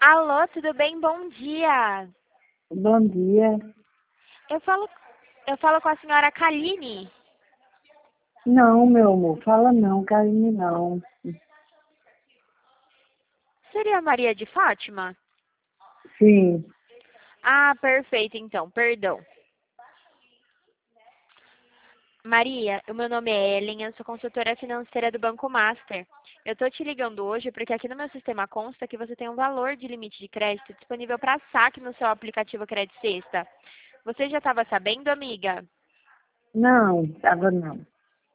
Alô, tudo bem? Bom dia. Bom dia. Eu falo, eu falo com a senhora Kaline. Não, meu amor, fala não, Karine não. Seria a Maria de Fátima? Sim, Ah, perfeito, então, perdão. Maria, o meu nome é Ellen, eu sou consultora financeira do Banco Master. Eu tô te ligando hoje porque aqui no meu sistema consta que você tem um valor de limite de crédito disponível para saque no seu aplicativo Crédito Sexta. Você já estava sabendo, amiga? não, tava não.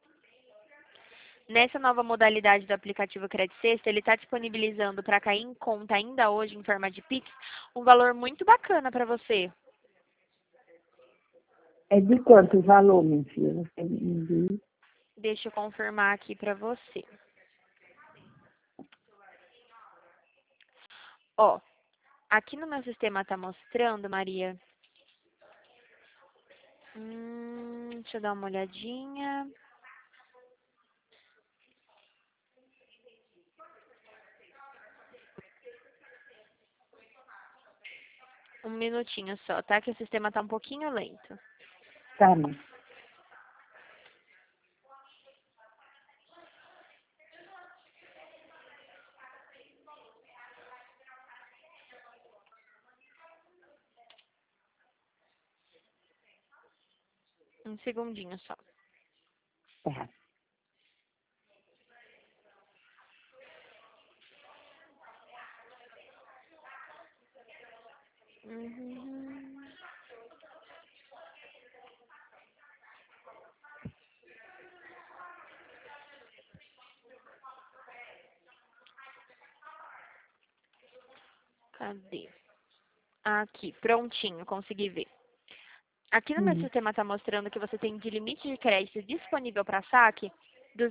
Nessa nova modalidade do aplicativo Crédito Sexta, ele está disponibilizando para cair em conta ainda hoje, em forma de Pix, um valor muito bacana para você. É de quanto o valor, minha filha? Você me diz? Deixa eu confirmar aqui para você. Ó, aqui no meu sistema está mostrando, Maria. Deixa eu dar uma olhadinha. Um minutinho só, tá? Que o sistema está um pouquinho lento. Tá bom. Um segundinho só. Tá. Uhum. Cadê? Aqui, prontinho, consegui ver. Aqui no meu Hum, sistema está mostrando que você tem de limite de crédito disponível para saque R$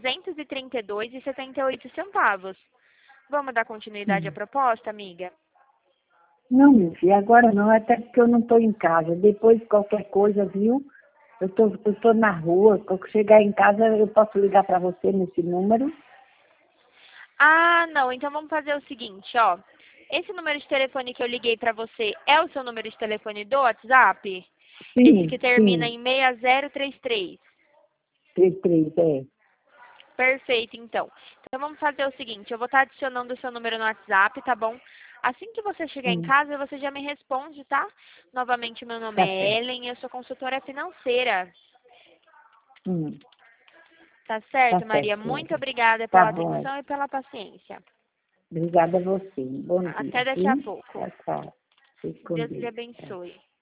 232,78. Vamos dar continuidade à hum. proposta, amiga? Não, minha filha, agora não, até porque eu não estou em casa. Depois, qualquer coisa, viu? Eu tô na rua. Quando chegar em casa, eu posso ligar para você nesse número? Ah, não. Então vamos fazer o seguinte, ó. Esse número de telefone que eu liguei para você é o seu número de telefone do WhatsApp? Esse que Sim, termina sim. em 6033. 33, é. Perfeito, então. Então vamos fazer o seguinte, eu vou estar adicionando o seu número no WhatsApp, tá bom? Assim que você chegar em Hum, casa, você já me responde, tá? Novamente, meu nome tá é certo. Ellen, eu sou consultora financeira. Hum, Tá tá certo, Maria? certo, Muito Ellen. obrigada Tá pela bom. atenção e pela paciência. Obrigada a você. Bom Até dia, daqui a viu? pouco. Tchau, tchau. Fique com Deus lhe Deus. Tchau. abençoe.